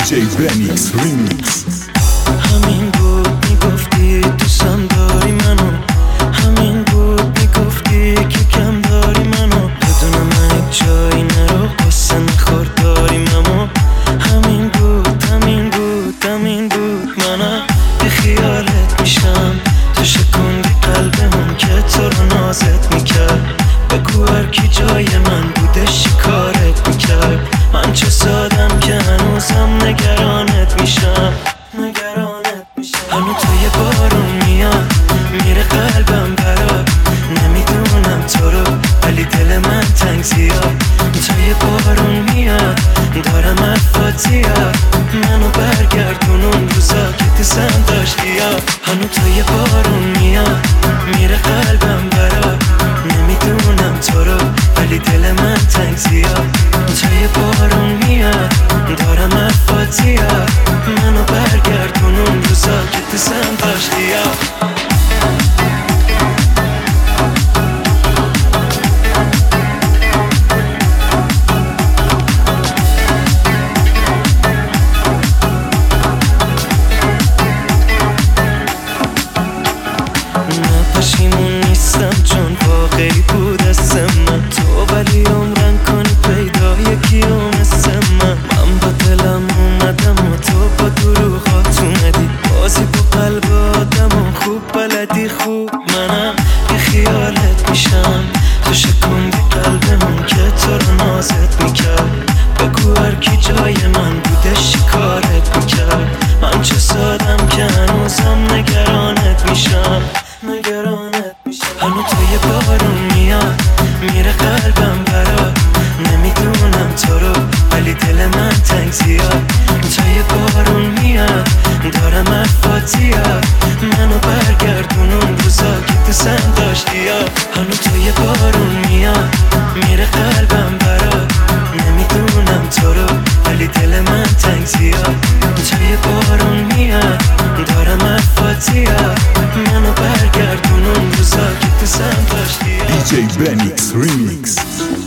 DJ Benix Remix. همین بود میگفتی دوستم داری منو، همین بود میگفتی که کم داری منو، بدون من جایی نرو قصه نخور داریم، اما همین بود همین بود همین بود. منم به خیالت میشم، تو شکوندی قلبمون که تو رو نازت میکرد. بگو هر کی جای من بوده شکارت میکرد. من چه سادم که هنوزم نگرانت میشم. هنو توی بارون میاد میره قلبم برات، نمیدونم تو رو ولی دل من تنگ زیاد. توی بارون میاد دارم حرفات زیاد، منو برگردون اون روزا که دوستم داشتی. هنو توی بارون میاد میره قلبم برات، نمیدونم تو رو ولی دل من تنگ زیاد. توی بارون میاد دارم حرفات زیاد، منو برگردون اون روزا که دوستم داشتی. پشیمون نیستم چون واقعی بود اسم من تو، ولی عمرن کنی پیدا یکی مثل من با دلم اومدم و تو با دروغات اومدی، بازی با قلب آدم و خوب بلدی خوب. منم به خیالت میشم، تو شکوندی قلبمون که تو رو نازت میکرد. بگو هر کی جای من بوده شکارت میکرد. من چه سادم که هنوزم نگرانت میشم. هنو توی بارون میاد میره قلبم برات، نمیدونم تو رو ولی دل من تنگ زیاد. توی بارون میاد دارم حرفات زیاد، منو برگردون اون روزا که دوستم داشتی. هنو توی بارون میاد میره قلبم برات، نمیدونم تو رو ولی دل من تنگ زیاد. توی بارون میاد دارم حرفات زیاد، منو برگردون اون روزا که دوستم داشتی. DJ Benix Remix.